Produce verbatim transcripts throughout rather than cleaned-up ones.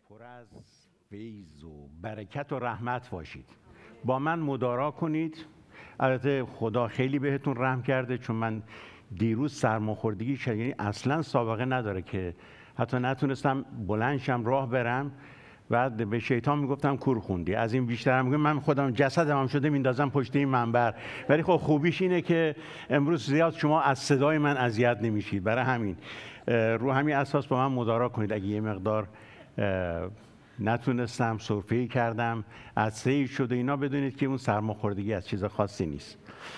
پر از فیض و برکت و رحمت باشید. با من مدارا کنید. البته خدا خیلی بهتون رحم کرده، چون من دیروز سرماخوردگی شد، یعنی اصلا سابقه نداره که حتی نتونستم بلندشم راه برم. بعد به شیطان میگفتم کور خوندی. از این بیشترم میگم من خودم جسدم هم شده میندازم پشت این منبر. ولی خب خوبیش اینه که امروز زیاد شما از صدای من اذیت نمیشید. برای همین رو همین اساس با من مدارا کنید. اگه یه مقدار نتونستم سرفه‌ای کردم از سیر شده اینا، بدونید که اون سرماخوردگی از چیز خاصی نیست.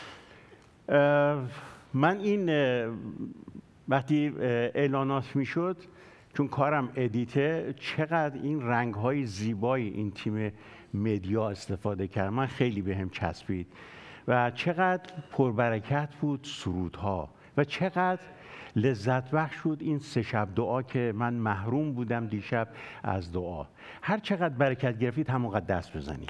من این وقتی اعلانات میشد، چون کارم ادیته، چقدر این رنگ‌های زیبای این تیم مدیا استفاده کرد، من خیلی بهم چسبید و چقدر پربرکت بود سرودها و چقدر لذت بخش بود این سه شب دعا که من محروم بودم دیشب از دعا. هر چقدر برکت گرفتید همونقدر دست بزنید.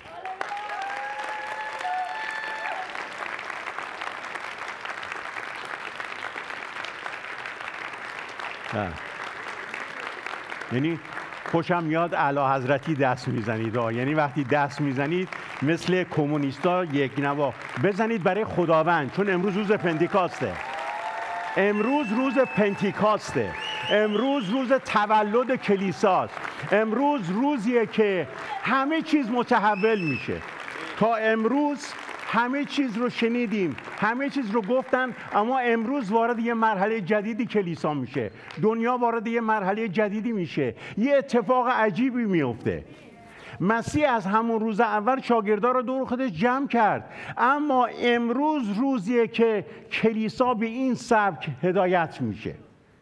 یعنی خوشم میاد اعلی حضرتی دست میزنید. یعنی وقتی دست میزنید مثل کمونیستا یک نوا بزنید برای خداوند، چون امروز روز پنتیکاسته. امروز روز پنتیکاسته. امروز روز تولد کلیساست. امروز روزیه که همه چیز متحول میشه. تا امروز همه چیز رو شنیدیم، همه چیز رو گفتن، اما امروز وارد یه مرحله جدیدی کلیسا میشه. دنیا وارد یه مرحله جدیدی میشه. یه اتفاق عجیبی میفته. مسیح از همون روز اول شاگردان رو دور خودش جمع کرد، اما امروز روزیه که کلیسا به این سبک هدایت میشه.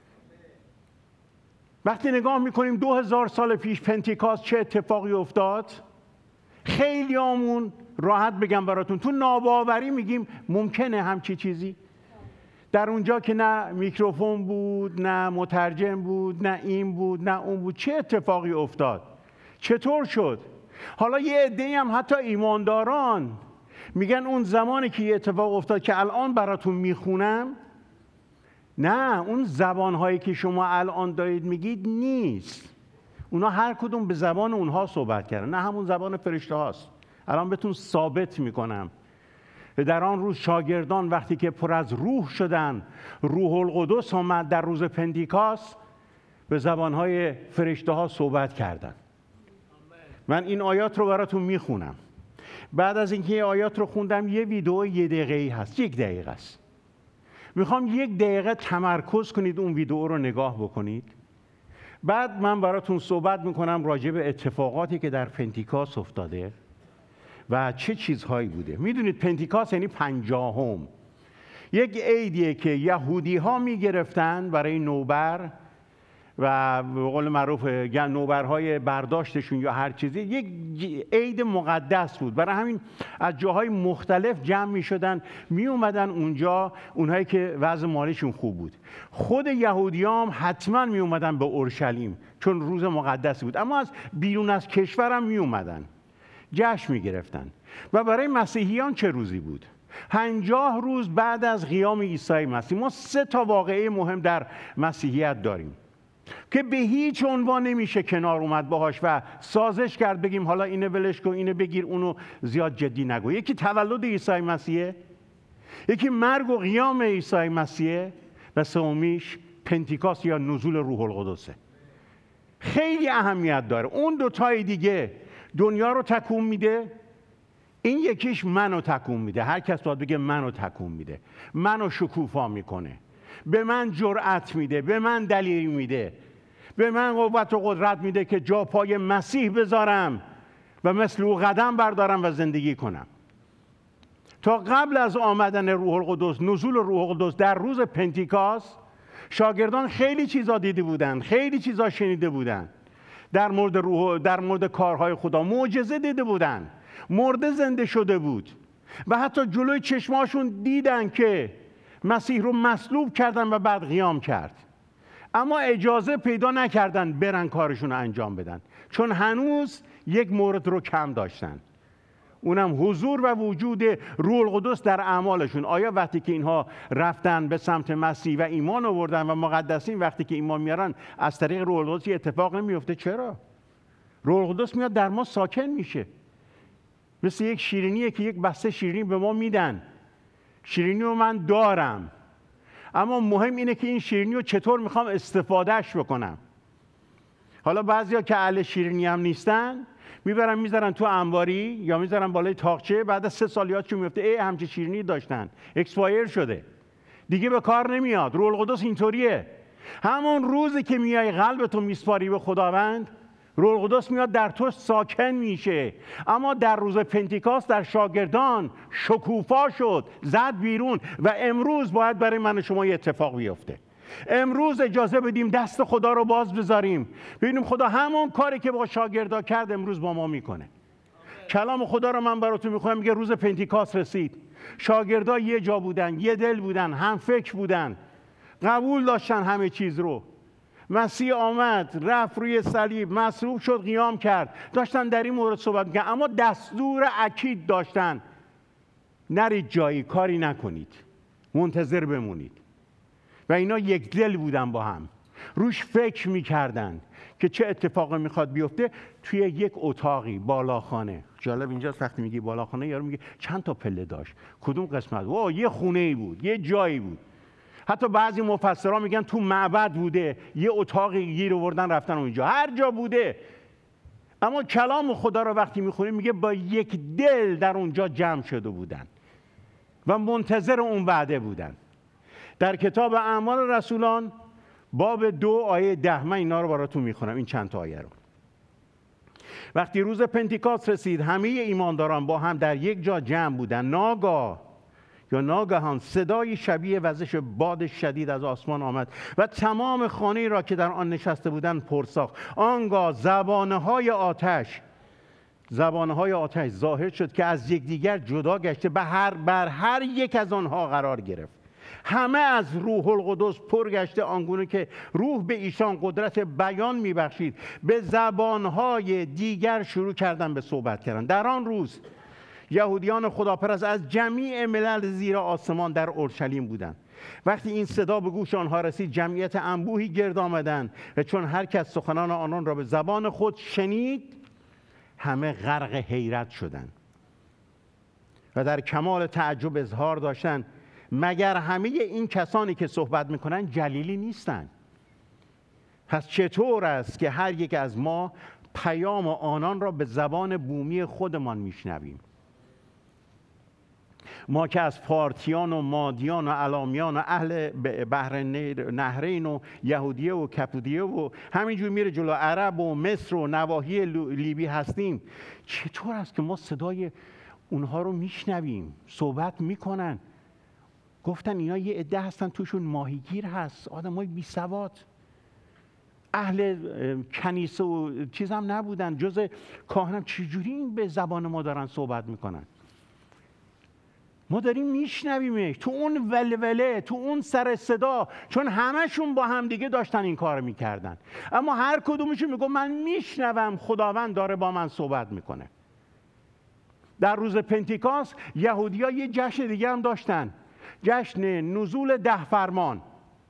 وقتی نگاه میکنیم دو هزار سال پیش پنتیکاست چه اتفاقی افتاد، خیلی همون راحت بگم براتون، تو ناباوری میگیم ممکنه همچی چیزی. در اونجا که نه میکروفون بود، نه مترجم بود، نه این بود، نه اون بود، چه اتفاقی افتاد؟ چطور شد؟ حالا یه عده‌ای هم حتی ایمانداران میگن اون زمانی که یه اتفاق افتاد که الان براتون میخونم، نه، اون زبانهایی که شما الان دارید میگید نیست. اونا هر کدوم به زبان اونها صحبت کردن، نه همون زبان فرشته هاست. الان بهتون ثابت میکنم. در آن روز شاگردان وقتی که پر از روح شدن، روح القدس آمد در روز پنتیکاست، به زبانهای فرشته ها صحبت کردن. من این آیات رو براتون میخونم. بعد از اینکه این آیات رو خوندم، یه ویدیو یه دقیقه‌ای هست، یک دقیقه است. میخوام یک دقیقه تمرکز کنید، اون ویدیو رو نگاه بکنید. بعد من براتون صحبت میکنم راجع به اتفاقاتی که در پنتیکاست افتاده و چه چیزهایی بوده. میدونید پنتیکاست یعنی پنجاهم، یک عیدیه که یهودی ها میگرفتن برای نوبر و به قول معروف نوبرهای برداشتشون یا هر چیزی، یک عید مقدس بود. برای همین از جاهای مختلف جمع می شدن، می اومدن اونجا اونهایی که وضع مالیشون خوب بود. خود یهودیام حتما می اومدن به اورشلیم چون روز مقدسی بود، اما از بیرون از کشورم می اومدن جشن می گرفتن. و برای مسیحیان چه روزی بود؟ پنجاه روز بعد از قیام عیسی مسیح. ما سه تا واقعه مهم در مسیحیت داریم که به هیچ عنوان نمیشه کنار اومد باهاش و سازش کرد بگیم حالا اینو ولش کن، اینو بگیر، اونو زیاد جدی نگو. یکی تولد عیسی مسیحه، یکی مرگ و قیام عیسی مسیحه، و سومیش پنتیکاست یا نزول روح القدسه. خیلی اهمیت داره. اون دو تای دیگه دنیا رو تکون میده، این یکیش منو تکون میده. هر کس باید بگه منو تکون میده، منو شکوفا میکنه، به من جرأت میده، به من دلیل میده، به من قوت و قدرت میده که جا پای مسیح بذارم و مثل او قدم بردارم و زندگی کنم. تا قبل از آمدن روح القدس، نزول روح القدس در روز پنتیکاست، شاگردان خیلی چیزا دیده بودن، خیلی چیزا شنیده بودن در مورد روح، در مورد کارهای خدا. معجزه دیده بودن، مرده زنده شده بود و حتی جلوی چشماشون دیدن که مسیح رو مصلوب کردن و بعد قیام کرد. اما اجازه پیدا نکردن برن کارشون رو انجام بدن، چون هنوز یک مورد رو کم داشتن، اونم حضور و وجود روح القدس در اعمالشون. آیا وقتی که اینها رفتن به سمت مسیح و ایمان آوردن و مقدسین وقتی که ایمان میارن از طریق روح القدس اتفاق نمیفته؟ چرا؟ روح القدس میاد در ما ساکن میشه. مثل یک شیرینیه که یک بسته شیرینی به ما میدن. شیرینی رو من دارم، اما مهم اینه که این شیرینی رو چطور میخوام استفادهش بکنم. حالا بعضیا که اهل شیرینی هم نیستن میبرن میذارن تو انباری یا میذارن بالای تاقچه، بعد از سه سال یادشون میفته ای همچین شیرینی داشتن، اکسپایر شده، دیگه به کار نمیاد. روح القدس اینطوریه. همون روزی که میای قلبتو میسپاری به خداوند، روح القدس میاد در تو ساکن میشه. اما در روز پنتیکاست در شاگردان شکوفا شد، زد بیرون. و امروز باید برای من و شما یه اتفاق بیفته. امروز اجازه بدیم دست خدا رو باز بذاریم، ببینیم خدا همون کاری که با شاگردا کرد امروز با ما میکنه. کلام خدا رو من براتون میخونم، میگه روز پنتیکاست رسید، شاگردا یه جا بودن، یه دل بودن، هم فکر بودن، قبول داشتن همه چیز رو. مسیح آمد، رفت روی صلیب، مصلوب شد، قیام کرد، داشتن در این مورد صحبت می‌کردن، اما دستور اکید داشتن: نرید جایی، کاری نکنید، منتظر بمونید. و اینا یک دل بودن با هم، روش فکر می‌کردن که چه اتفاقی میخواد بیفته. توی یک اتاقی بالاخانه، جالب اینجاست وقتی میگی بالاخانه یارو میگه چند تا پله داشت، کدوم قسمت؟ اوه یه خونه‌ای بود، یه جایی بود. حتی بعضی مفسرها میگن تو معبد بوده، یه اتاقی گیر آوردن رفتن اونجا، هر جا بوده. اما کلام خدا رو وقتی میخونیم میگه با یک دل در اونجا جمع شده بودن و منتظر اون وعده بودن. در کتاب اعمال رسولان باب دو آیه ده، من اینا رو براتون میخونم، این چند تا آیه رو. وقتی روز پنتیکاست رسید، همه ایمانداران با هم در یک جا جمع بودن. ناگاه یا ناگهان صدای شبیه وزش باد شدید از آسمان آمد و تمام خانه را که در آن نشسته بودند پرساخت. آنگاه زبانه‌های آتش زبانه‌های آتش ظاهر شد که از یکدیگر جدا گشته به هر بر هر یک از آنها قرار گرفت. همه از روح القدس پر گشته، آنگونه که روح به ایشان قدرت بیان میبخشید، به زبانهای دیگر شروع کردن به صحبت کردن. در آن روز یهودیان خداپرست از جمیع ملل زیر آسمان در اورشلیم بودند. وقتی این صدا به گوش آنها رسید، جمعیت انبوهی گرد آمدند و چون هر کس سخنان آنان را به زبان خود شنید، همه غرق حیرت شدند و در کمال تعجب اظهار داشتند: مگر همه این کسانی که صحبت میکنن جلیلی نیستند؟ پس چطور است که هر یک از ما پیام آنان را به زبان بومی خودمان میشنویم؟ ما که از پارتیان و مادیان و الامیان و اهل بحر نهرین و یهودیه و کپودیه و همینجور میره جلو، عرب و مصر و نواحی لیبی هستیم، چطور است که ما صدای اونها رو میشنویم؟ صحبت میکنن. گفتن اینا یه عده هستن توشون ماهیگیر هست، آدمای بی سواد، اهل کنیسه و چیز هم نبودن، جز کاهنم. چجوری این به زبان ما دارن صحبت میکنن؟ ما داریم میشنویمش تو اون ولوله، تو اون سر صدا، چون همشون با هم دیگه داشتن این کار میکردن. اما هر کدومشون میگه من میشنوم خداوند داره با من صحبت میکنه. در روز پنتیکاست یهودی‌ها یه جشن دیگه هم داشتن، جشن نزول ده فرمان.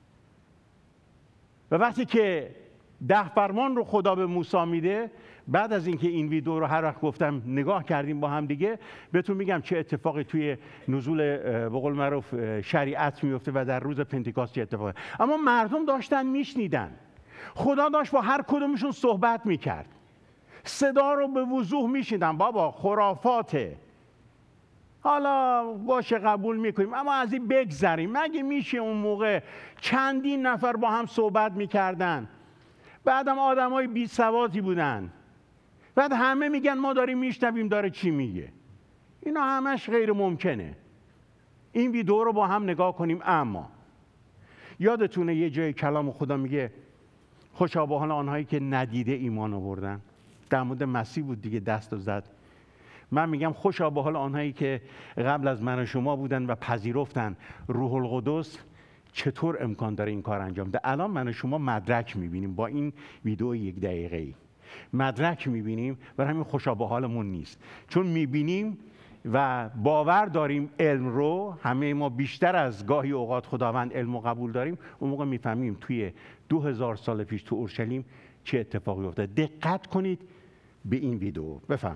و وقتی که ده فرمان رو خدا به موسی میده، بعد از اینکه این ویدیو رو هر وقت گفتم نگاه کردیم با هم دیگه، بهتون میگم چه اتفاقی توی نزول به قول معروف شریعت میفته و در روز پنتیکاست چه اتفاقی. اما مردم داشتن میشنیدن، خدا داشت با هر کدومشون صحبت میکرد، صدا رو به وضوح میشنیدن. بابا خرافاته، حالا باشه قبول میکنیم، اما از این بگذریم. مگه میشه اون موقع چندین نفر با هم صحبت میکردن، بعدم آدمای بی سوادی بودن، بعد همه میگن ما داریم میشنویم داره چی میگه؟ اینا همش غیر ممکنه. این ویدیو رو با هم نگاه کنیم. اما یادتونه یه جای کلام خدا میگه خوشا به حال آنهایی که ندیده ایمان آوردن. در مورد مسیح بود دیگه، دست و زد. من میگم خوشا به حال آنهایی که قبل از من و شما بودن و پذیرفتن روح القدس. چطور امکان داره این کار انجام ده؟ الان من و شما مدرک میبینیم با این ویدیو یک دقیقه‌ای، مدرک میبینیم، برای همین خوشا به حالمون نیست، چون میبینیم و باور داریم علم رو. همه ما بیشتر از گاهی اوقات خداوند علم رو قبول داریم. اون موقع میفهمیم توی دو هزار سال پیش تو اورشلیم چه اتفاقی افتاد. دقت کنید به این ویدیو. بفهم.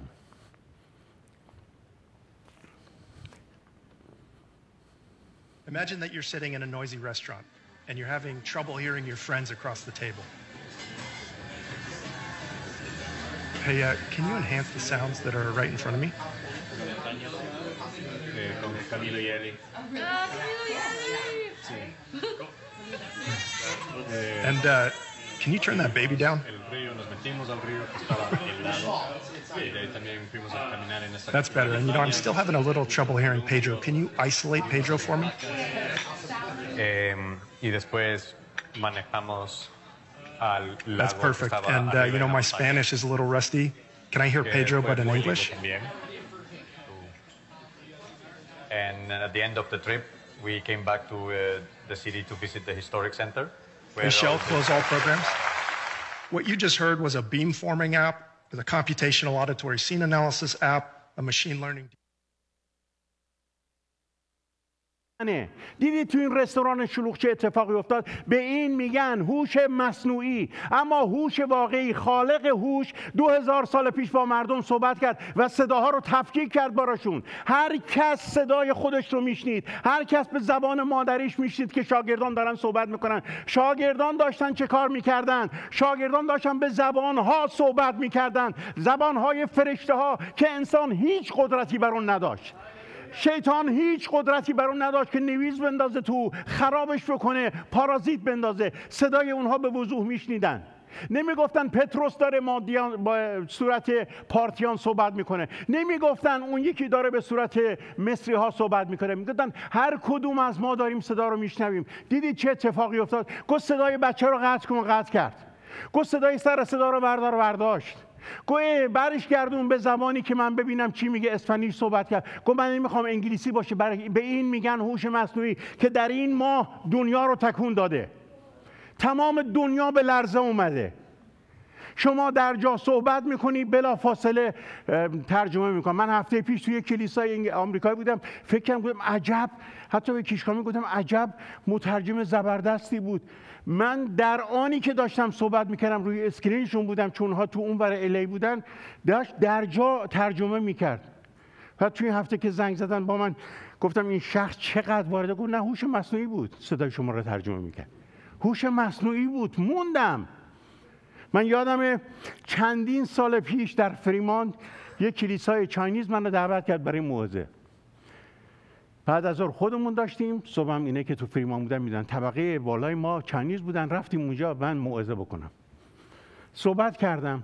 Imagine that you're sitting in a noisy restaurant and you're having trouble hearing your friends across the table. Hey, uh, can you enhance the sounds that are right in front of me? And uh, can you turn that baby down? That's better. And you know, I'm still having a little trouble hearing Pedro. Can you isolate Pedro for me? Y después manejamos al lago. That's perfect. And uh, you know, my Spanish is a little rusty. Can I hear Pedro but in English? And at the end of the trip, we came back to uh, the city to visit the historic center. Michelle, close all programs. What you just heard was a beamforming app, the computational auditory scene analysis app, a machine learning. دیدید تو این رستوران شلوغ چه اتفاقی افتاد؟ به این میگن هوش مصنوعی. اما هوش واقعی، خالق هوش دو هزار سال پیش با مردم صحبت کرد و صداها رو تفکیک کرد براشون. هر کس صدای خودش رو میشنید، هر کس به زبان مادریش میشنید که شاگردان دارن صحبت میکنن. شاگردان داشتن چه کار میکردن؟ شاگردان داشتن به زبانها صحبت میکردن، زبانهای فرشته ها که انسان هیچ قدرتی بر اون نداشت. شیطان هیچ قدرتی بر اون نداشت که نویز بندازه تو، خرابش بکنه، پارازیت بندازه. صدای اونها به وضوح میشنیدن. نمیگفتن پتروس داره مادیان با صورت پارتیان صحبت میکنه، نمیگفتن اون یکی داره به صورت مصری ها صحبت میکنه، میگفتن هر کدوم از ما داریم صدا رو میشنویم. دیدید چه اتفاقی افتاد؟ گفت صدای بچه رو قطع کن، قطع کرد. گفت صدای سر صدا رو بردار، برداشت. گوه برش گردون به زبانی که من ببینم چی میگه. اسپانیایی صحبت کرد. گفت من نمیخوام انگلیسی باشه. برای به این میگن هوش مصنوعی که در این ماه دنیا رو تکون داده. تمام دنیا به لرزه اومده. شما در جا صحبت میکنی، بلا فاصله ترجمه میکنم. من هفته پیش توی کلیسای آمریکایی بودم، فکر کردم عجب، حتی به کیشکامی گفتم عجب مترجم زبردستی بود. من در آنی که داشتم صحبت میکردم روی اسکرینشون بودم، چون ها تو اون ور الی بودن، داشت در جا ترجمه میکرد. و توی هفته که زنگ زدن با من، گفتم این شخص چقدر وارده؟ گفت نه هوش مصنوعی بود صدای شما رو ترجمه میکرد. هوش مصنوعی بود. موندم. من یادم چندین سال پیش در فریمانت یک کلیسای چاینیز منو دعوت کرد برای موعظه. بعد از ظهر خودمون داشتیم، صبحم اینه که تو فریمان بودن میدن طبقه بالای ما چاینیز بودن، رفتیم اونجا من موعظه بکنم. صحبت کردم،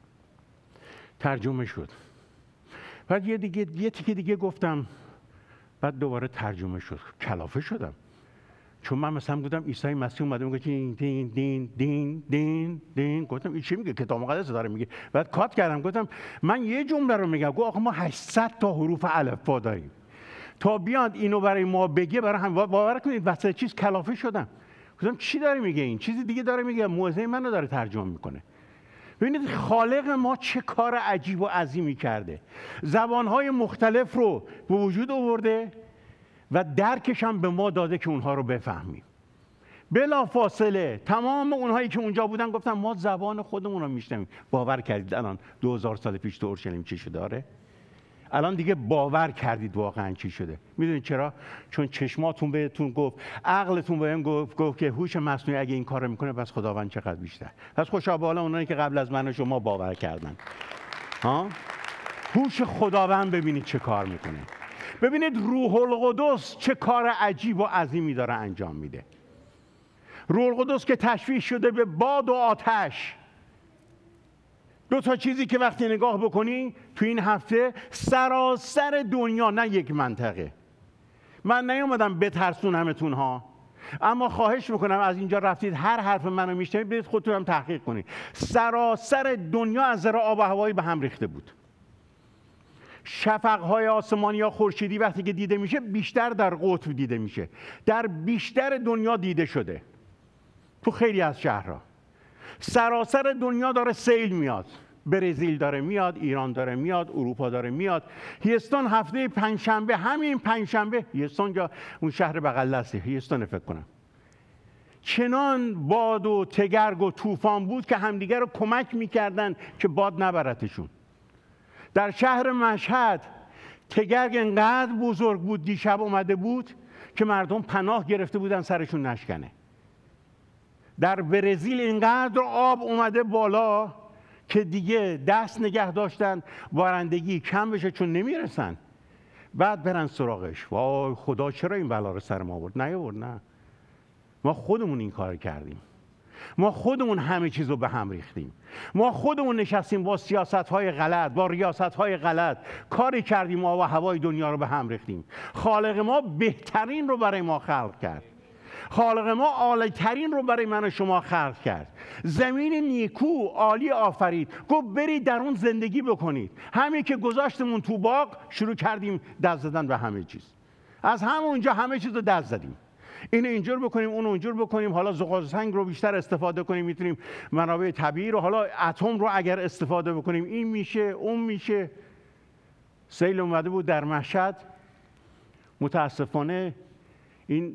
ترجمه شد. بعد یه دیگه یه تیکه دیگه گفتم، بعد دوباره ترجمه شد. کلافه شدم. چون من مثلا بودم عیسی مسیح اومده میگه دین دین دین دین دین دین، گفتم این چی میگه؟ کتاب مقدس داره میگه. بعد کات کردم، گفتم من یه جمله رو میگم. گفت آخه ما هشتصد تا حروف الفبا داریم، تا بیاد اینو برای ما بگه برای هم باور کنید وسط چیز کلافه شدم. گفتم چی داره میگه؟ این چیزی دیگه داره میگه، موعظه منو داره ترجمه میکنه. ببینید خالق ما چه کار عجیب و عظیمی کرده. زبانهای مختلف رو به وجود آورده و درکش هم به ما داده که اونها رو بفهمیم. بلا فاصله تمام اونهایی که اونجا بودن گفتن ما زبان خودمون رو میشنویم. باور کردید الان دو هزار سال پیش تو اورشلیم چی شده؟ داره؟ الان دیگه باور کردید واقعا چی شده. میدونید چرا؟ چون چشماتون بهتون گفت، عقلتون بهم گفت گفت که هوش مصنوعی اگه این کارو میکنه پس خداوند چقدر بیشتر. پس خوشا به حال اونایی که قبل از من و شما باور کردن. ها؟ هوش خداوند ببینید چه کار میکنه. ببینید روح القدس چه کار عجیب و عظیمی داره انجام میده. روح القدس که تشبیه شده به باد و آتش. دو تا چیزی که وقتی نگاه بکنی تو این هفته سراسر دنیا، نه یک منطقه. من نیومدم بترسونمتون ها، اما خواهش میکنم از اینجا رفتید هر حرف منو میشنوید برید خودتون هم تحقیق کنید. سراسر دنیا از ذره آب و هوایی به هم ریخته بود. شفق‌های آسمانی یا خورشیدی وقتی که دیده میشه بیشتر در قطب دیده میشه. در بیشتر دنیا دیده شده. تو خیلی از شهرها. سراسر دنیا داره سیل میاد. برزیل داره میاد، ایران داره میاد، اروپا داره میاد. هیستون هفته پنجشنبه، همین پنجشنبه، هیستون یا اون شهر بغل دسته، هیستون فکر کنم. چنان باد و تگرگ و طوفان بود که همدیگر رو کمک میکردن که باد نبرتشون. در شهر مشهد تگرگ انقدر بزرگ بود دیشب اومده بود که مردم پناه گرفته بودن سرشون نشکنه. در برزیل اینقدر آب اومده بالا که دیگه دست نگه داشتن بارندگی کم بشه چون نمیرسن، بعد برن سراغش. وای خدا چرا این بلا رو سر ما آورد؟ نیاورد، نه، ما خودمون این کار کردیم. ما خودمون همه چیز رو به هم ریختیم. ما خودمون نشستیم با سیاست‌های غلط، با ریاست‌های غلط کاری کردیم، آب و هوای دنیا رو به هم ریختیم. خالق ما بهترین رو برای ما خلق کرد. خالق ما عالی‌ترین رو برای من و شما خلق کرد. زمین نیکو عالی آفرید، گفت برید در اون زندگی بکنید. همین که گذاشتمون تو باغ شروع کردیم دست زدن به همه چیز. از همونجا همه چیز رو دست زدیم. اینو اینجور بکنیم، اونو اونجور بکنیم، حالا زغال سنگ رو بیشتر استفاده کنیم، میتونیم منابع طبیعی رو، حالا اتم رو اگر استفاده بکنیم این میشه اون میشه. سیل اومده بود در مشهد، متاسفانه این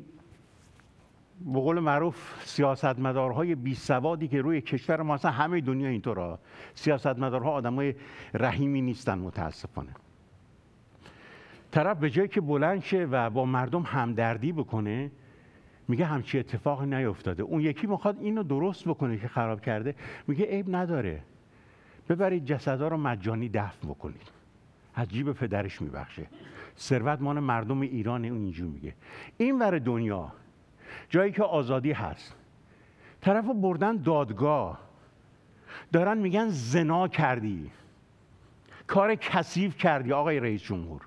به قول معروف سیاستمدارهای بی سوادی که روی کشور ما، اصلا همه دنیا اینطوره، سیاستمدارها آدمای رحیمی نیستن متاسفانه. طرف به جایی که بلند شه و با مردم همدردی بکنه میگه همچی اتفاقی نیفتاده. اون یکی میخواد اینو درست بکنه که خراب کرده، میگه عیب نداره، ببرید جسدا رو مجانی دفن بکنید، از جیب پدرش میبخشه، ثروت مال مردم ایرانه. اون اینجور میگه. این ور دنیا جایی که آزادی هست، طرفو بردن دادگاه، دارن میگن زنا کردی، کار کثیف کردی آقای رئیس جمهور.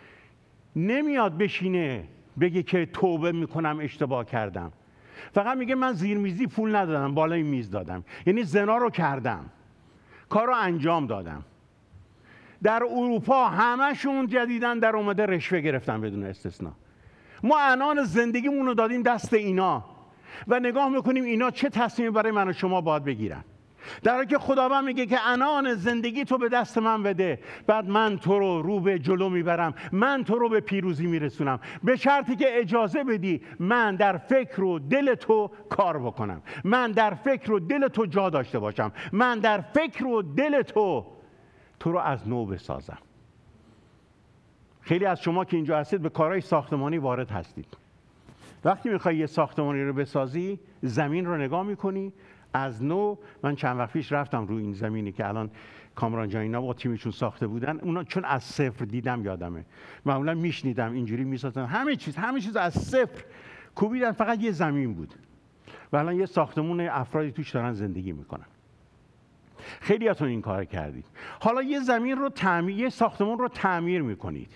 نمیاد بشینه بگه که توبه میکنم اشتباه کردم، فقط میگه من زیر میزی پول ندادم بالای میز دادم، یعنی زنا رو کردم، کار رو انجام دادم. در اروپا همشون جدیدن در اومده رشوه گرفتن بدون استثنا. ما عنان زندگیمون رو دادیم دست اینا و نگاه میکنیم اینا چه تصمیمی برای من و شما باید بگیرن، در حالی که خداوند میگه که عنان زندگی تو به دست من بده، بعد من تو رو رو به جلو میبرم، من تو رو به پیروزی میرسونم، به شرطی که اجازه بدی من در فکر و دل تو کار بکنم، من در فکر و دل تو جا داشته باشم، من در فکر و دل تو تو رو از نو بسازم. خیلی از شما که اینجا هستید به کارهای ساختمانی وارد هستید. وقتی میخوای یه ساختمانی رو بسازی، زمین رو نگاه میکنی از نو. من چند وقت پیش رفتم روی این زمینی که الان کامران جان اینا با تیمشون ساخته بودن، اونا چون از صفر دیدم یادمه، معمولا میشنیدم اینجوری میسازن، همه چیز همه چیز از صفر کوبیدن، فقط یه زمین بود و الان یه ساختمون افرادی توش دارن زندگی میکنن. خیلی هاتون این کار کردید. حالا یه زمین رو تعمیر، یه ساختمون رو تعمیر میکنید،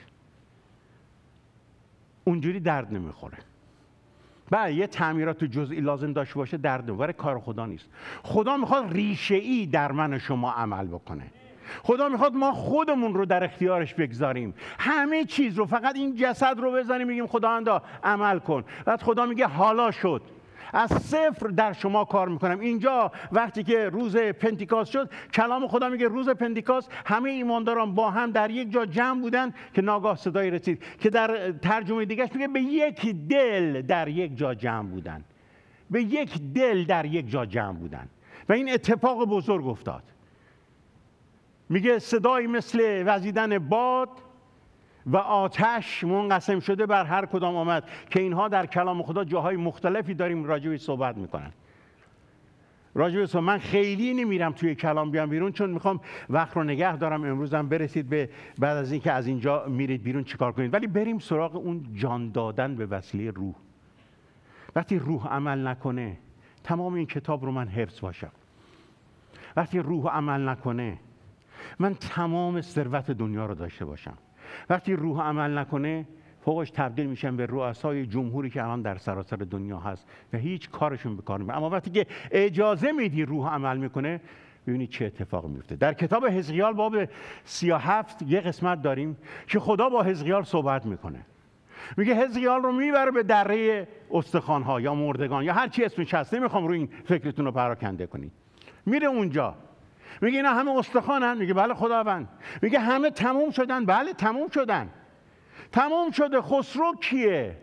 اونجوری درد نمیخوره. بله یه تعمیرات جزئی لازم داشته باشه، درد نمیخوره، کار خدا نیست. خدا میخواد ریشه‌ای در من و شما عمل بکنه. خدا میخواد ما خودمون رو در اختیارش بگذاریم، همه چیز رو، فقط این جسد رو بزنیم میگیم خداوندا عمل کن، بعد خدا میگه حالا شد، از صفر در شما کار میکنم. اینجا وقتی که روز پنتیکاست شد، کلام خدا میگه روز پنتیکاست همه ایمانداران با هم در یک جا جمع بودن که ناگاه صدایی رسید که در ترجمه دیگهش میگه به یک دل در یک جا جمع بودن، به یک دل در یک جا جمع بودن و این اتفاق بزرگ افتاد. میگه صدایی مثل وزیدن باد و آتش منقسم شده بر هر کدام آمد، که اینها در کلام خدا جاهای مختلفی داریم راجع به صحبت میکنن. راجع به صحبت من خیلی نمیرم توی کلام بیام بیرون، چون میخوام وقت رو نگه دارم. امروزم برسید به بعد از اینکه از اینجا میرید بیرون چیکار کنید، ولی بریم سراغ اون جان دادن به وسیله روح. وقتی روح عمل نکنه، تمام این کتاب رو من حفظ باشم. وقتی روح عمل نکنه، من تمام ثروت دنیا رو داشته باشم. وقتی روح عمل نکنه، فوقش تبدیل میشن به رؤسای جمهوری که الان در سراسر دنیا هست و هیچ کارشون به کار نمیاد. اما وقتی که اجازه میدی روح عمل میکنه، ببینید چه اتفاقی میفته. در کتاب حزقیال باب سی و هفت یه قسمت داریم که خدا با حزقیال صحبت میکنه. میگه حزقیال رو میبره به دره استخوان‌ها یا مردگان یا هر چی اسمش هست، نمیخوام روی این فکرتون رو پراکنده کنید. میره اونجا، میگه اینا همه استخوانن؟ میگه بله خداوند. میگه همه تموم شدن؟ بله تموم شدن. تموم شده. خسرو کیه؟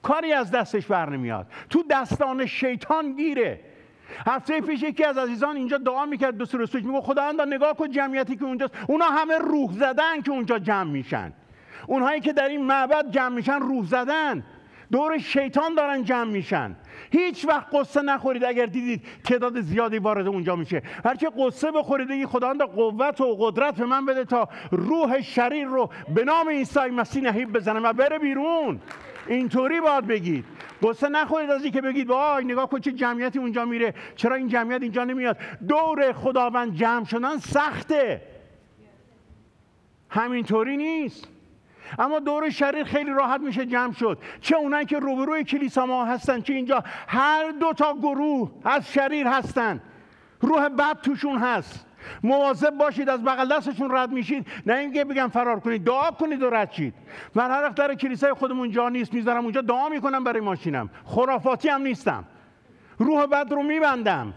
کاری از دستش بر نمیاد، تو دستان شیطان گیره. هفته پیش یکی از عزیزان اینجا دعا میکرد، دو سه روز پیش میگه خداوندا نگاه کن جمعیتی که اونجاست، اونا همه روح زدن که اونجا جمع میشن. اونهایی که در این معبد جمع میشن روح زدن، دور شیطان دارن جمع میشن. هیچ وقت قصه نخورید اگر دیدید تعداد زیادی وارد اونجا میشه. هرچه قصه بخورید بگید خداوند قوت و قدرت به من بده تا روح شریر رو به نام عیسی مسیح نهیب بزنم و بره بیرون. اینطوری باید بگید. قصه نخورید از اینکه بگید وای نگاه کن چه جمعیتی اونجا میره، چرا این جمعیت اینجا نمیاد. دور خداوند جمع شدن سخته، همینطوری نیست. اما دور شریر خیلی راحت میشه جمع شد. چه اونایی که روبروی کلیسا ما هستن، چه اینجا، هر دو تا گروه از شریر هستن، روح بد توشون هست. مواظب باشید از بغل دستشون رد میشید، نه اینکه بگم فرار کنید، دعا کنید و رد شید. من هر وقت در کلیسای خودمون جا نیست میذارم اونجا دعا میکنم برای ماشینم، خرافاتی هم نیستم، روح بد رو میبندم.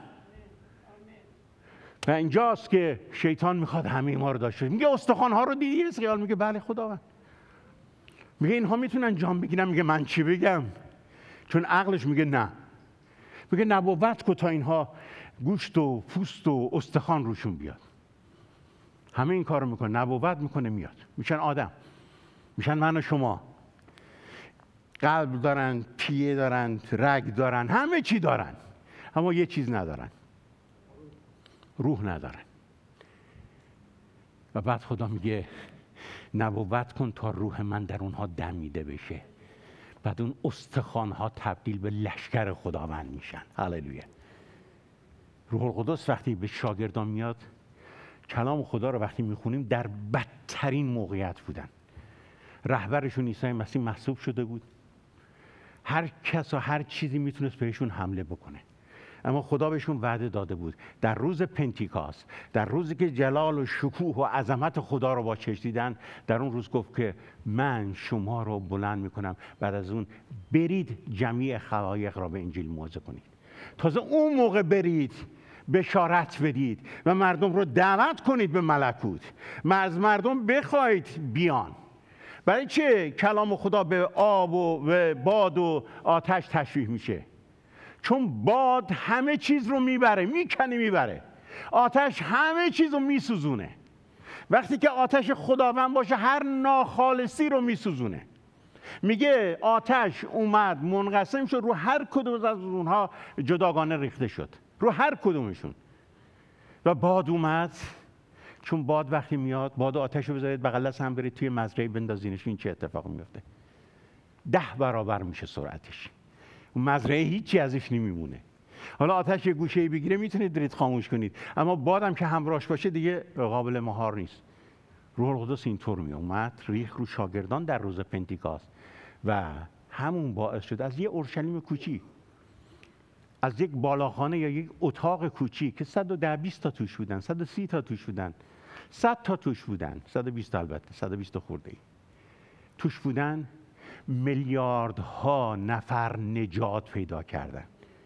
و اینجاست که شیطان میخواد همه ما رو داشته. میگه استخوان‌ها رو دیدی؟ حزقیال میگه بله خداوند. میگه اینها میتونن جان بگیرن. میگه من چی بگم؟ چون عقلش میگه نه. میگه نبوت کن تا اینها گوشت و پوست و استخوان روشون بیاد. همه این کارو میکنه، نبوت میکنه میاد، میشن آدم، میشن من و شما. قلب دارن، پیه دارن، رگ دارن، همه چی دارن، اما یه چیز ندارن، روح ندارن. و بعد خدا میگه نبوت کن تا روح من در اونها دمیده بشه. بعد اون استخوان‌ها تبدیل به لشکر خداوند میشن. هللویا. روح القدس وقتی به شاگردان میاد، کلام خدا رو وقتی میخونیم در بدترین موقعیت بودن. رهبرشون عیسی مسیح محسوب شده بود، هر کس و هر چیزی میتونست بهشون حمله بکنه، اما خدا بهشون وعده داده بود در روز پنتیکاست، در روزی که جلال و شکوه و عظمت خدا رو با چشم دیدن، در اون روز گفت که من شما رو بلند میکنم. بعد از اون برید جمیع خلایق را به انجیل موعظه کنید. تازه اون موقع برید بشارت بدید و مردم رو دعوت کنید به ملکوت. ما از مردم بخواید بیان. برای چه کلام خدا به آب و به باد و آتش تشبیه میشه؟ چون باد همه چیز رو میبره، میکنه میبره. آتش همه چیز رو میسوزونه. وقتی که آتش خداوند باشه هر ناخالصی رو میسوزونه. میگه آتش اومد منقسم شد، رو هر کدوم از اونها جداگانه ریخته شد، رو هر کدومشون. و باد اومد، چون باد وقتی میاد، باد و آتش رو بذارید بغل دست هم برید توی مزرعه بندازینش، این چه اتفاق میفته؟ ده برابر میشه سرعتش. اون مزرعه هیچی ازش نمیمونه. حالا آتش یه گوشه‌ای بگیره میتونید برید خاموش کنید، اما بادم که همراهش باشه دیگه قابل مهار نیست. روح القدس اینطور می اومد ریخ رو شاگردان در روز پنتیکاست و همون باعث شد از یه اورشلیم کوچیک، از یک بالاخانه یا یک اتاق کوچیک که صد و ده بیست تا توش بودن، صد و سی تا توش بودن، صد تا توش بودن، صد و بیست البته، صد و بیست خورده ای توش بودن، میلیاردها نفر نجات پیدا کردن.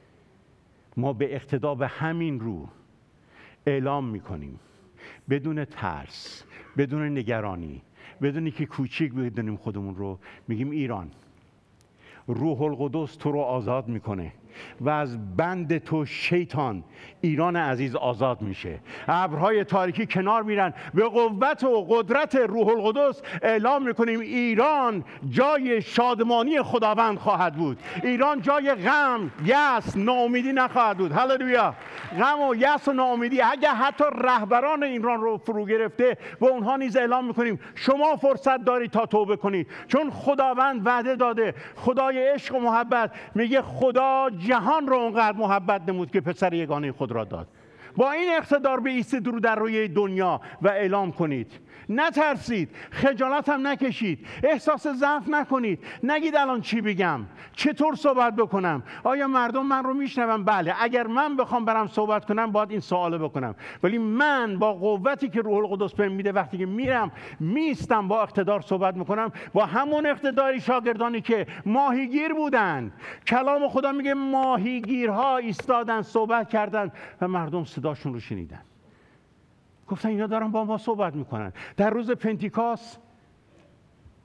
ما به اقتدا به همین رو اعلام میکنیم بدون ترس، بدون نگرانی، بدون که کوچیک بدونیم خودمون رو، میگیم ایران، روح القدس تو رو آزاد میکنه و از بند تو شیطان ایران عزیز آزاد میشه. ابرهای تاریکی کنار میرن، به قوت و قدرت روح القدس اعلام میکنیم ایران جای شادمانی خداوند خواهد بود. ایران جای غم، یأس، ناامیدی نخواهد بود. هللویا. غم و یأس و ناامیدی اگه حتی رهبران ایران رو فرو گرفته، با اونها نیز اعلام میکنیم شما فرصت دارید تا توبه کنید، چون خداوند وعده داده. خدای عشق و محبت میگه خدا جهان رو اونقدر محبت نمود که پسر یگانه خود را داد. با این اقتدار بایستید رو در روی دنیا و اعلام کنید. نترسید، خجالت هم نکشید، احساس ضعف نکنید. نگید الان چی بگم، چطور صحبت بکنم، آیا مردم من رو میشنون؟ بله، اگر من بخوام برم صحبت کنم باید این سوالو بکنم، ولی من با قوتی که روح القدس بهم میده وقتی که میرم میستم با اقتدار صحبت میکنم، با همون اقتداری شاگردانی که ماهیگیر بودن. کلام خدا میگه ماهیگیرها ایستادن صحبت کردن و مردم صداشون رو شنیدن. گفتن اینا دارن با ما صحبت میکنن. در روز پنتیکاست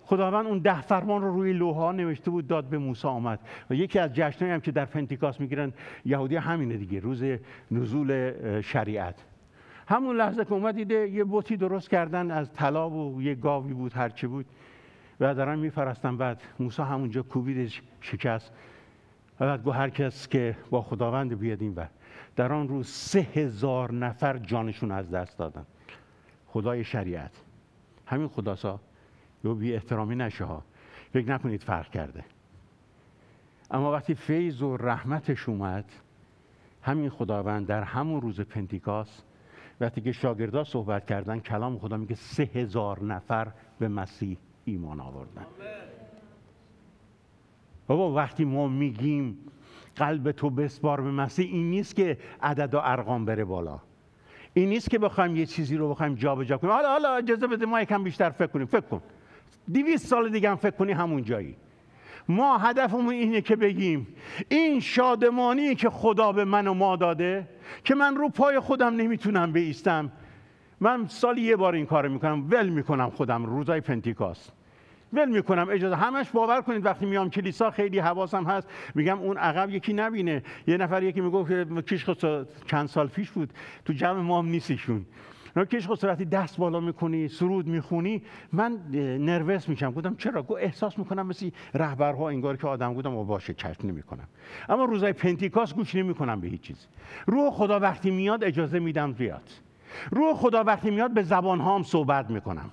خداوند اون ده فرمان رو روی لوح‌ها نوشته بود، داد به موسی آمد. و یکی از جشنایی هم که در پنتیکاست میگیرن یهودی همینه دیگه، روز نزول شریعت. همون لحظه که اومد دیده یه بتی درست کردن از طلا و یه گاوی بود، هرچی بود، و دارن میفرستن. بعد موسی همونجا کوبیدش، شکست. و بعد گفت هر کس که با خداوند بیاد این ور. در آن روز سه هزار نفر جانشون از دست دادن. خدای شریعت، همین خداسا، یا بی احترامی نشه ها، فکر نکنید فرق کرده. اما وقتی فیض و رحمتش اومد، همین خداوند در همون روز پنتیکاست وقتی که شاگردا صحبت کردن، کلام خدا میگه سه هزار نفر به مسیح ایمان آوردن. بابا وقتی ما میگیم قلب تو بسپار به مسیح، این نیست که عدد و ارقام بره بالا. این نیست که بخوایم یه چیزی رو بخوایم جابجا کنیم. حالا حالا اجازه بده ما یکم بیشتر فکر کنیم. فکر کن دویست سال دیگه هم فکر کنی همون جایی. ما هدفمون اینه که بگیم این شادمانی که خدا به من و ما داده، که من رو پای خودم نمیتونم بایستم، من سالی یه بار این کارو میکنم، ول میکنم خودم روزای پنتیکاست، ول میکنم. اجازه همش باور کنید وقتی میام کلیسا خیلی حواسم هست، میگم اون عقب یکی نبینه. یه نفر یکی میگفت که کیش خود چند سال پیش بود تو جمع ما هم نیستشون، کیش خود وقتی دست بالا میکنی سرود میخونی من نروس میشم. گفتم چرا؟ گفت احساس میکنم مثل رهبرها انگار که آدم بودم و باشه چشم نمیکنم. اما روزای پنتیکاست گوش نمیکنم به هیچ چیز. روح خدا وقتی میاد اجازه میدم بیاد. روح خدا وقتی میاد به زبان هام صحبت میکنم،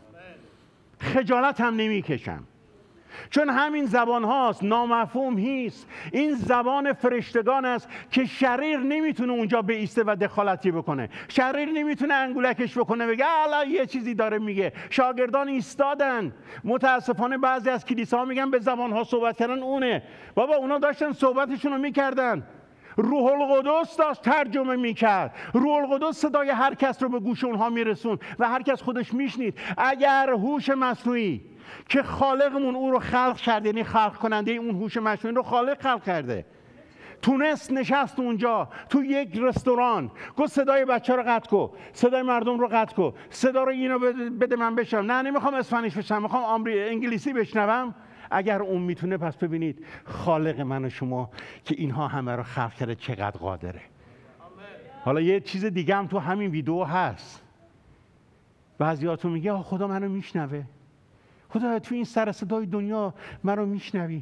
خجالت هم نمیکشم، چون همین زبان هاست، نامفهوم هیست. این زبان فرشتگان است که شریر نمیتونه اونجا بایسته و دخالتی بکنه. شریر نمیتونه انگولکش بکنه بگه الان یه چیزی داره میگه. شاگردان ایستادن. متاسفانه بعضی از کلیساها میگن به زبان ها صحبت کردن اونه. بابا اونا داشتن صحبتشون رو میکردن، روح القدس داشت ترجمه میکرد. روح القدس صدای هر کس رو به گوش اونها میرسون و هر کس خودش میشنید. اگر هوش مصنوعی که خالقمون او رو خلق کرد، یعنی خلق کننده اون هوش مصنوعی رو خالق خلق کرده، تونست نشست اونجا تو یک رستوران، گفت صدای بچه رو قطع کن، صدای مردم رو قطع کن، صدا رو اینو بده من بشنوم، نه نمیخوام اسپانیش بشنوم، میخوام آمری انگلیسی بشنوم. اگر اون میتونه، پس ببینید خالق من و شما که اینها همه رو خلق کرده چقدر قادره. حالا یه چیز دیگه هم تو همین ویدیو هست. بعضیاتون میگه خدا منو میشنوه. خدا تو این سر صدای دنیا منو میشنوی.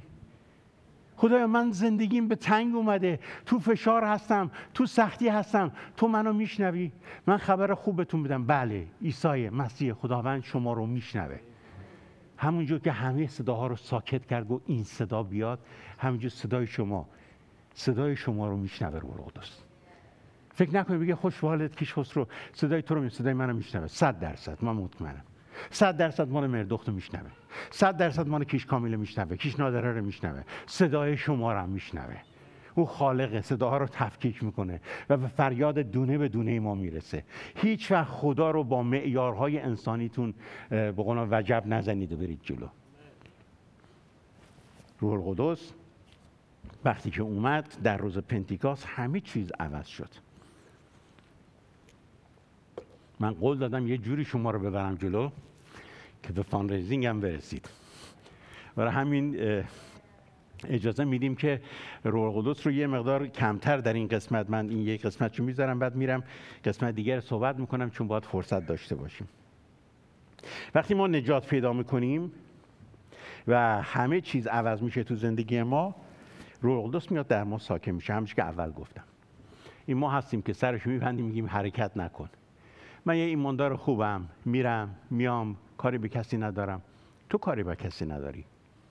خدایا من زندگیم به تنگ اومده، تو فشار هستم، تو سختی هستم، تو منو میشنوی. من خبر خوب بهتون بدم، بله عیسی مسیح خداوند شما رو میشنوه. همونجور که همه صداها رو ساکت کرد و این صدا بیاد، همونجور صدای شما صدای شما رو میشنوه روح القدس. فکر نکنید بگه خوشحالت کیش خسرو صدای تو رو می صدای منو میشنوه. صد درصد من مطمئنم. صد درصد مال مردخت رو میشنوه. صد درصد مال کیش کامیل میشنوه. کیش نادره رو میشنوه. صدای شما رو هم میشنوه. او خالق صداها رو تفکیک میکنه و به فریاد دونه به دونه ما میرسه. هیچ وقت خدا رو با معیارهای انسانیتون به قول وجب نزنید و برید جلو. روح القدس وقتی که اومد در روز پنتیکاست همه چیز عوض شد. من قول دادم یه جوری شما رو ببرم جلو که به فاندریزینگ هم برسید. برای همین اجازه میدیم که روح القدس رو یه مقدار کمتر در این قسمت، من این یک قسمت رو میذارم بعد میرم قسمت دیگر صحبت میکنم چون باید فرصت داشته باشیم. وقتی ما نجات پیدا میکنیم و همه چیز عوض میشه تو زندگی ما، روح القدس میاد در ما ساکن میشه. همونش که اول گفتم، این ما هستیم که سرش میبندیم میگیم حرکت نکن. من یه ایماندار خوبم، میرم میام، کاری به کسی ندارم. تو کاری به کسی نداری.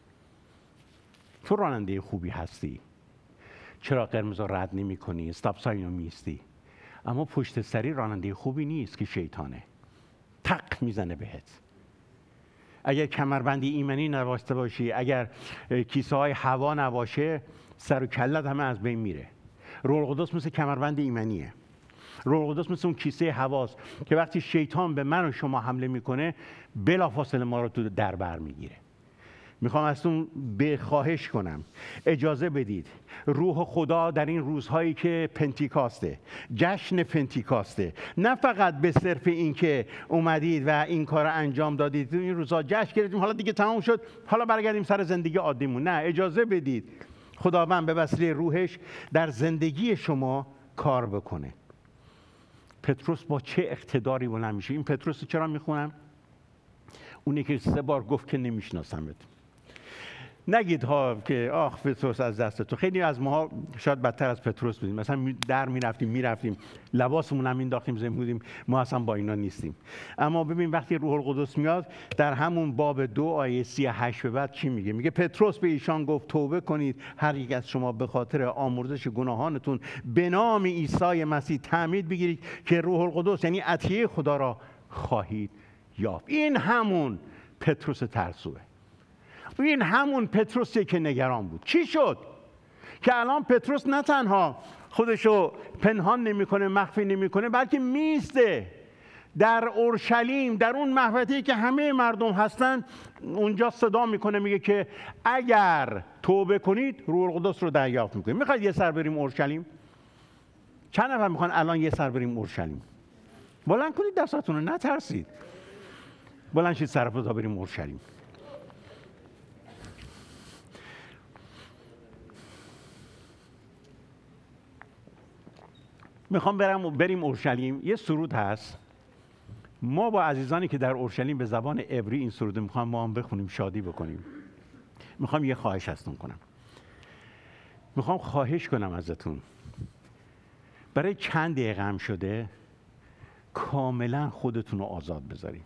تو راننده خوبی هستی، چرا قرمز رو رد نمی کنی، استاپ ساین رو میستی، اما پشت سری راننده خوبی نیست که شیطانه تق میزنه بهت. اگر کمربندی ایمنی نواشته باشی، اگر کیسه های هوا نباشه، سر و کلت همه از بین میره. روح القدس مثل کمربند ایمنیه. روح القدس مثل اون کیسه هواست که وقتی شیطان به من و شما حمله میکنه بلافاصله ما رو تو در بر میگیره. میخوام ازتون به خواهش کنم اجازه بدید روح خدا در این روزهایی که پنتیکاسته، جشن پنتیکاسته، نه فقط به صرف این که اومدید و این کار انجام دادید، این روزها جشن گرفتیم حالا دیگه تمام شد، حالا برگردیم سر زندگی عادیمون. نه، اجازه بدید خداوند به وسیله روحش در زندگی شما کار بکنه. پتروس با چه اقتداری بلند میشه. این پتروس چرا میخونم؟ اونی که سه بار گفت که نمیشناسمت. نگید ها که آخ پتروس از دست تو. خیلی از ما شاید بدتر از پتروس بودیم، مثلا در میرفتیم میرفتیم لباسمون هم مینداختیم زمین بودیم، ما اصلا با اینا نیستیم. اما ببین وقتی روح القدس میاد در همون باب دو آیه سی و هشت به بعد چی میگه؟ میگه پتروس به ایشان گفت توبه کنید هر یک از شما به خاطر آمرزش گناهانتون به نام عیسی مسیح تعمید بگیرید که روح القدس یعنی عطیه خدا را خواهید یافت. این همون پتروس ترسوه. این همون پتروسیه که نگران بود. چی شد که الان پتروس نه تنها خودشو پنهان نمیکنه، مخفی نمیکنه، بلکه میسته در اورشلیم، در اون محوطه‌ای که همه مردم هستن، اونجا صدا میکنه، میگه که اگر توبه کنید روح القدس رو دریافت میکنید. میخواید یه سر بریم اورشلیم؟ چند نفر میخوان الان یه سر بریم اورشلیم؟ بلند کنید دستاتون رو، نترسید. بلند شید سر تا بریم اورشلیم. میخوام برم بریم اورشلیم. یه سرود هست ما با عزیزانی که در اورشلیم به زبان عبری این سرود میخوام ما هم بخونیم، شادی بکنیم. میخوام یه خواهش ازتون کنم. میخوام خواهش کنم ازتون برای چند دقیقه هم شده کاملا خودتون رو آزاد بذارید.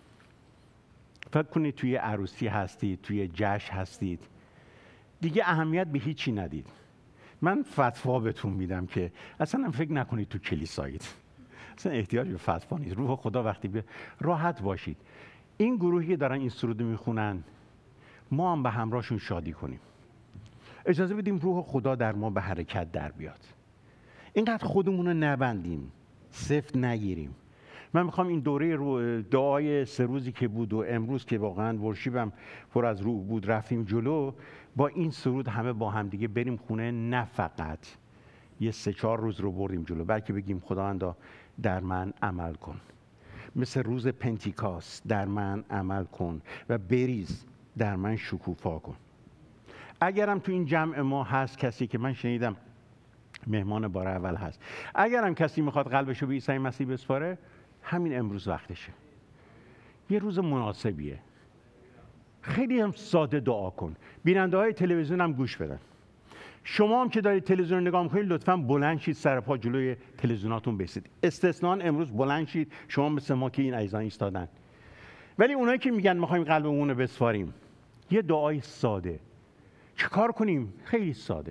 فکر کنید توی عروسی هستید، توی جشن هستید، دیگه اهمیت به هیچی ندید. من فتوا بهتون میدم که اصلا فکر نکنید تو کلیسایید، اصلا احتیاج به فتوا نیست. روح خدا وقتی به راحت باشید. این گروهی که دارن این سرود میخونن ما هم به همراهشون شادی کنیم. اجازه بدیم روح خدا در ما به حرکت در بیاد. اینقدر خودمون رو نبندیم، سفت نگیریم. من میخوام این دوره رو دعای سه روزی که بود و امروز که واقعا ورشیبم پر از روح بود رفتیم جلو، با این سرود همه با هم دیگه بریم خونه، نه فقط یه سه چهار روز رو بردیم جلو، بلکه بگیم خداوندا در من عمل کن، مثل روز پنتیکاست در من عمل کن و بریز در من شکوفا کن. اگرم تو این جمع ما هست کسی که من شنیدم مهمان بار اول هست، اگرم کسی میخواد قلبشو به عیسی مسیح بسپاره، همین امروز وقتشه. یه روز مناسبیه. خیلی هم ساده دعا کن. بیننده های تلویزیون هم گوش بدن. شما هم که دارید تلویزیون نگاه میکنید لطفاً بلند شید، سر پا جلوی تلویزیوناتون بایستید. استثناً امروز بلند شید شما مثل ما که این عزیزان ایستادن. ولی اونایی که میگن میخوایم قلبمون رو بسپاریم، یه دعای ساده. چه کار کنیم؟ خیلی ساده.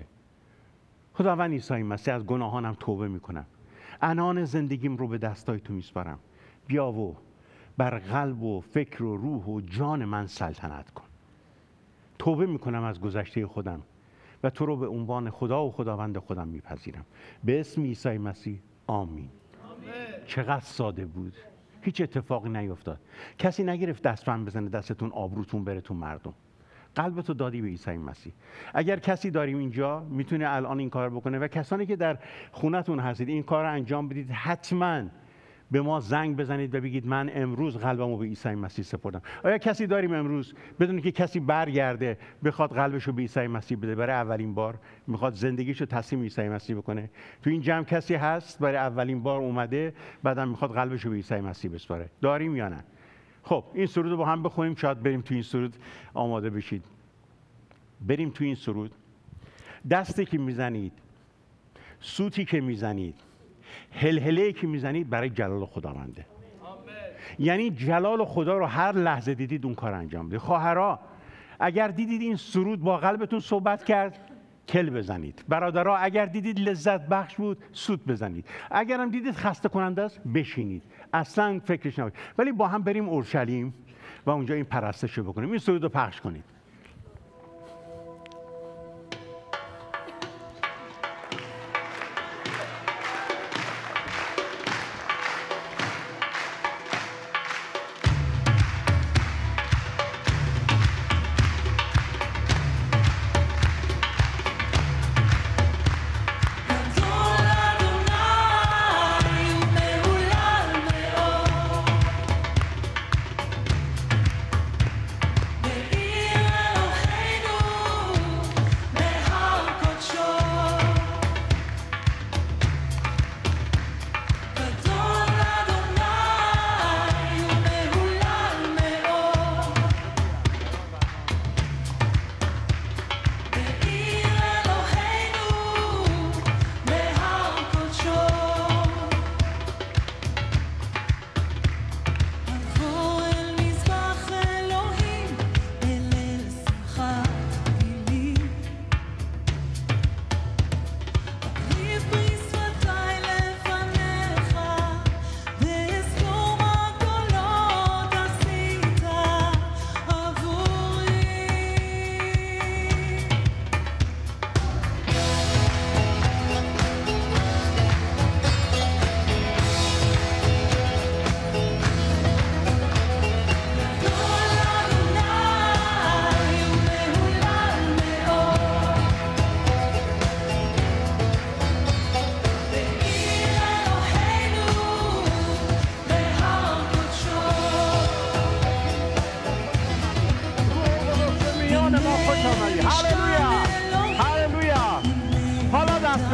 خداوند عیسی مسیح از گناهانم توبه میکنم. عنان زندگیم رو به دستای تو میسپارم. بیا و بر قلب و فکر و روح و جان من سلطنت کن. توبه میکنم از گذشته خودم و تو رو به عنوان خدا و خداوند خودم میپذیرم. به اسم عیسی مسیح آمین. آمین. چقدر ساده بود. هیچ اتفاقی نیفتاد. کسی نگرفت دستفن بزنه دستتون آبروتون بره تو مردم. قلبتو دادی به عیسی مسیح. اگر کسی داریم اینجا میتونه الان این کار بکنه و کسانی که در خونتون هستید این کار رو انجام بدید، حتما به ما زنگ بزنید و بگید من امروز قلبمو به عیسی مسیح سپردم. آیا کسی داریم امروز بدون که کسی برگرده بخواد قلبشو به عیسی مسیح بده، برای اولین بار میخواد زندگیشو تسلیم عیسی مسیح بکنه؟ تو این جمع کسی هست برای اولین بار اومده بعدم میخواد قلبشو به عیسی مسیح بسپاره؟ داریم یا نه؟ خب این سرود رو با هم بخونیم، شاید بریم تو این سرود آماده بشید. بریم تو این سرود. دستی که میزنید، سوتی که میزنید، هلهله‌ای که میزنید برای جلال خداونده. یعنی جلال خدا رو هر لحظه دیدید اون کار انجام بدید. خواهرها اگر دیدید این سرود با قلبتون صحبت کرد، کل بزنید. برادرها اگر دیدید لذت بخش بود، سوت بزنید. اگر هم دیدید خسته کننده است، بشینید. اصلا فکرش نباشید. ولی با هم بریم اورشلیم و اونجا این پرستش رو بکنیم. این سرود رو پخش کنید.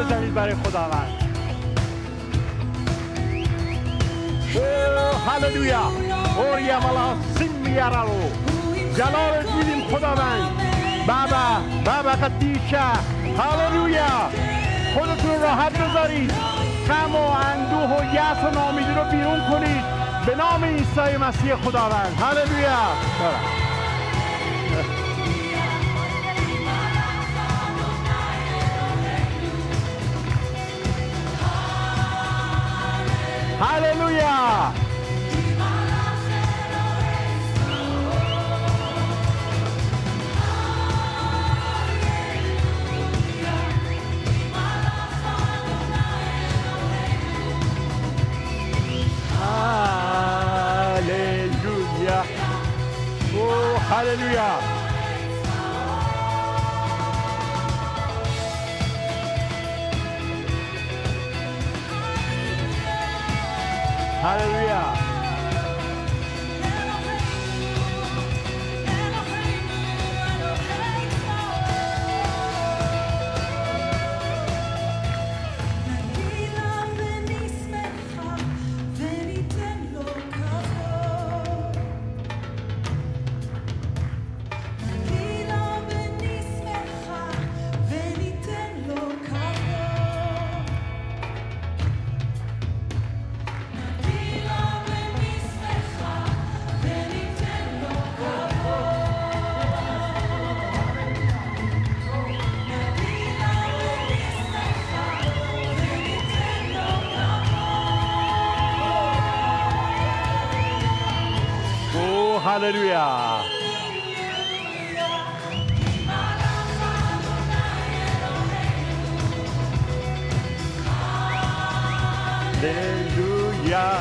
بزنید برای خداوند. اوه هللویا. اوریا مالا سیمیارالو. جلالت میدیم خداوند. بابا بابا قدیشه. هللویا. خودتون راحت بذارید. غم و اندوه و یأس و ناامیدی رو بیرون کنید به نام عیسی مسیح خداوند. هللویا. هللویا. هللویا. اوه هللویا. هللویا. Hallelujah. Hallelujah.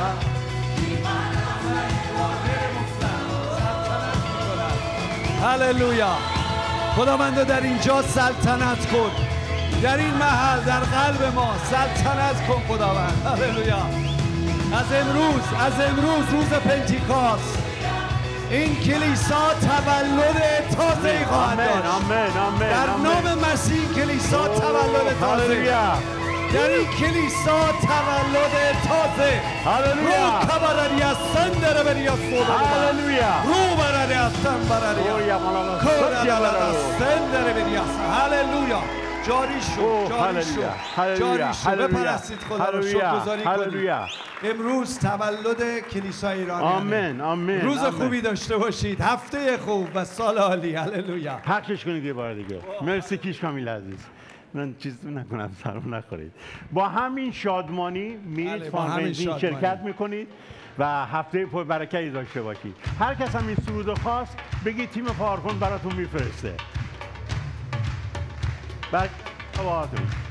هللویا. خداوند در اینجا سلطنت کن، در این محل در قلب ما سلطنت کن خداوند. هللویا. از امروز از امروز روز پنتیکاست این کلیسا تولد تازه‌ای خواهد داشت. آمین آمین. در نام مسیح کلیسا تولد تازه. در این کلیسا تولد تازه. هللویا. رو کبرری از سندر بری از سودا. هللویا. رو برری از سن برری. کورا از سندر بری از. هللویا. جاری شو، جاری شو، جاری شو. بپرستید خدا رو، شکرگزاری کنید. امروز تولد کلیسای ایران. آمین آمین. روز خوبی داشته باشید، هفته خوب و سال عالی. هللویا. حقش کنید یه بار دیگه. مرسی کیش کامیل عزیز. من چیز نکنم سرم نخورید. با همین شادمانی میرید فاندریزینگ شرکت میکنید و هفته پر برکتی داشته باشید. هر کس هم این سرود خواست بگید تیم پارکون براتون میفرسته. بعد آوازتون